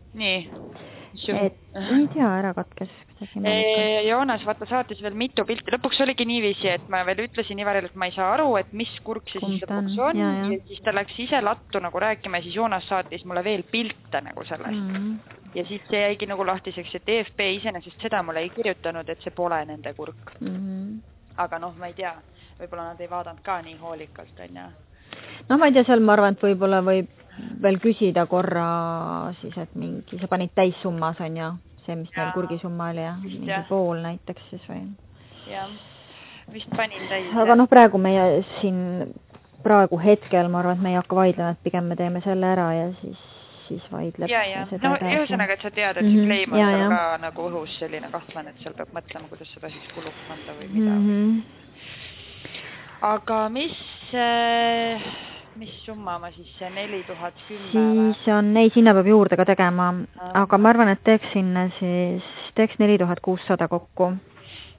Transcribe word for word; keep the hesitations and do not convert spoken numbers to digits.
Nii. Et ei tea, ära katkes. Joonas vaata saatis veel mitu pilti. Lõpuks oligi niiviisi, et ma veel ütlesin Ivaril, et ma ei saa aru, et mis kurk see siis lõpuks on. Ja, ja. ja siis ta läks ise lattu nagu rääkima ja siis Joonas saatis mulle veel pilte nagu sellest. Mm. Ja siis see jäigi nagu lahtiseks, et E F B iseenesest seda mulle ei kirjutanud, et see pole nende kurk. Mm. Aga noh, ma ei tea, võib-olla nad ei vaadanud ka nii hoolikalt, on ja. No ma ei tea, seal ma arvan, et võib-olla võib veel küsida korra siis, et mingi, sa panid täissummas on ja see, mis ja. Meil kurgisumma oli ja mingi ja. Pool näiteks siis või. Jah, vist panin täis. Aga noh, praegu meie siin, praegu hetkel ma arvan, et me ei hakka vaidlema, et pigem me teeme selle ära ja siis, siis vaidleb. Ja, ja. No ühesõnaga, et sa tead, et see claim on seal ka nagu õhus selline kahtlane, et seal peab mõtlema, kuidas seda siis kuluks anda või mida. Mm -hmm. Aga mis... Äh... mis summa ma siis see neli tuhat kümme? Siis on, ei, sinna peab juurde ka tegema, aga ma arvan, et teeks sinna siis, teeks neli tuhat kuussada kokku.